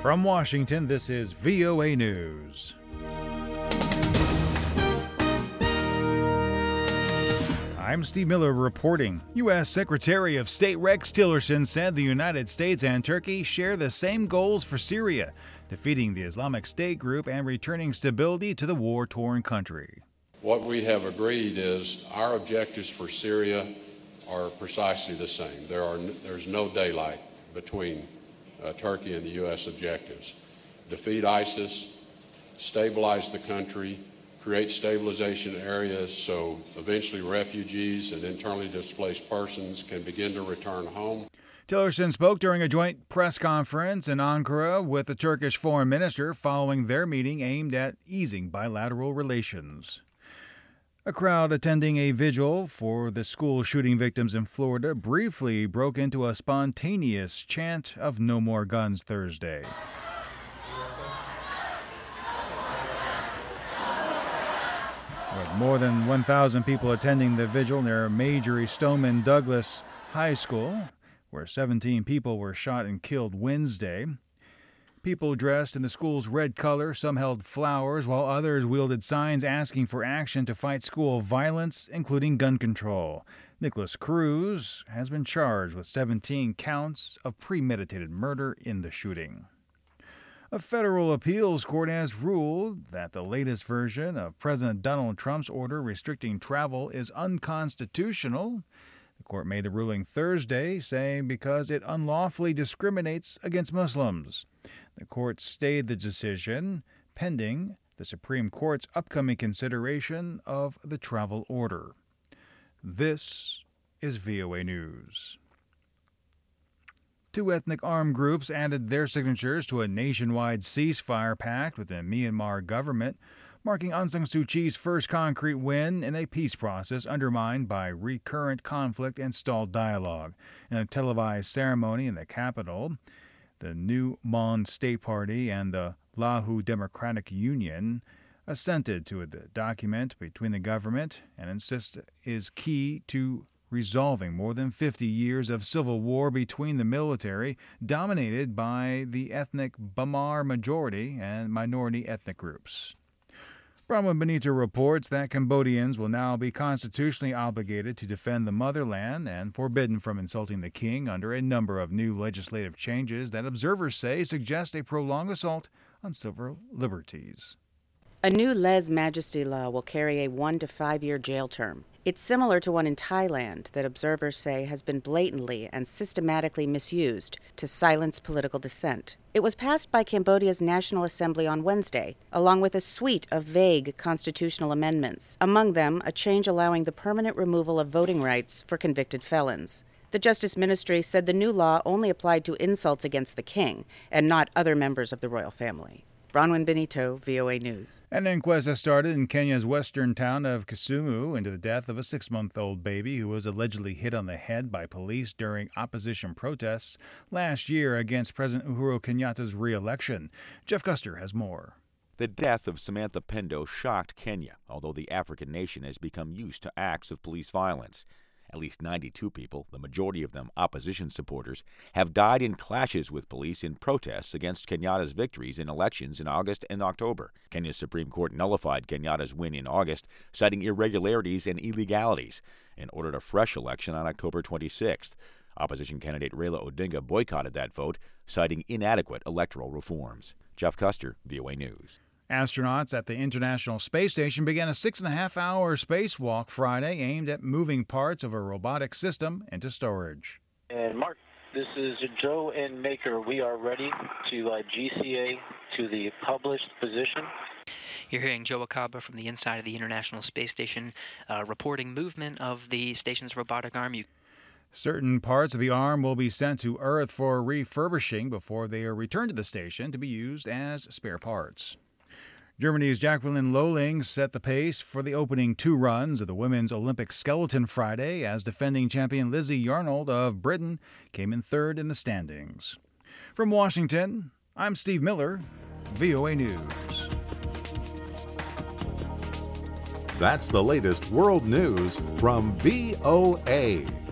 From Washington, this is VOA News. I'm Steve Miller reporting. U.S. Secretary of State Rex Tillerson said the United States and Turkey share the same goals for Syria, defeating the Islamic State group and returning stability to the war-torn country. What we have agreed is our objectives for Syria are precisely the same. There's no daylight between Turkey and the U.S. objectives. Defeat ISIS, stabilize the country, create stabilization areas so eventually refugees and internally displaced persons can begin to return home. Tillerson spoke during a joint press conference in Ankara with the Turkish foreign minister following their meeting aimed at easing bilateral relations. A crowd attending a vigil for the school shooting victims in Florida briefly broke into a spontaneous chant of "No More Guns" Thursday. With more than 1,000 people attending the vigil near Marjory Stoneman Douglas High School, where 17 people were shot and killed Wednesday. People dressed in the school's red color, some held flowers, while others wielded signs asking for action to fight school violence, including gun control. Nicholas Cruz has been charged with 17 counts of premeditated murder in the shooting. A federal appeals court has ruled that the latest version of President Donald Trump's order restricting travel is unconstitutional. The court made the ruling Thursday, saying because it unlawfully discriminates against Muslims. The court stayed the decision pending the Supreme Court's upcoming consideration of the travel order. This is VOA News. Two ethnic armed groups added their signatures to a nationwide ceasefire pact with the Myanmar government, marking Aung San Suu Kyi's first concrete win in a peace process undermined by recurrent conflict and stalled dialogue. In a televised ceremony in the capital, the New Mon State Party and the Lahu Democratic Union assented to the document between the government and insists it is key to resolving more than 50 years of civil war between the military, dominated by the ethnic Bamar majority and minority ethnic groups. Bronwyn Benito reports that Cambodians will now be constitutionally obligated to defend the motherland and forbidden from insulting the king under a number of new legislative changes that observers say suggest a prolonged assault on civil liberties. A new lèse-majesty law will carry a 1 to 5 year jail term. It's similar to one in Thailand that observers say has been blatantly and systematically misused to silence political dissent. It was passed by Cambodia's National Assembly on Wednesday, along with a suite of vague constitutional amendments, among them a change allowing the permanent removal of voting rights for convicted felons. The Justice Ministry said the new law only applied to insults against the king and not other members of the royal family. Bronwyn Benito, VOA News. An inquest has started in Kenya's western town of Kisumu into the death of a 6-month-old baby who was allegedly hit on the head by police during opposition protests last year against President Uhuru Kenyatta's re-election. Jeff Custer has more. The death of Samantha Pendo shocked Kenya, although the African nation has become used to acts of police violence. At least 92 people, the majority of them opposition supporters, have died in clashes with police in protests against Kenyatta's victories in elections in August and October. Kenya's Supreme Court nullified Kenyatta's win in August, citing irregularities and illegalities, and ordered a fresh election on October 26th. Opposition candidate Raila Odinga boycotted that vote, citing inadequate electoral reforms. Jeff Custer, VOA News. Astronauts at the International Space Station began a 6.5-hour spacewalk Friday aimed at moving parts of a robotic system into storage. And Mark, this is Joe and Maker. We are ready to GCA to the published position. You're hearing Joe Akaba from the inside of the International Space Station reporting movement of the station's robotic arm. Certain parts of the arm will be sent to Earth for refurbishing before they are returned to the station to be used as spare parts. Germany's Jacqueline Lohling set the pace for the opening 2 runs of the women's Olympic skeleton Friday as defending champion Lizzie Yarnold of Britain came in 3rd in the standings. From Washington, I'm Steve Miller, VOA News. That's the latest world news from VOA.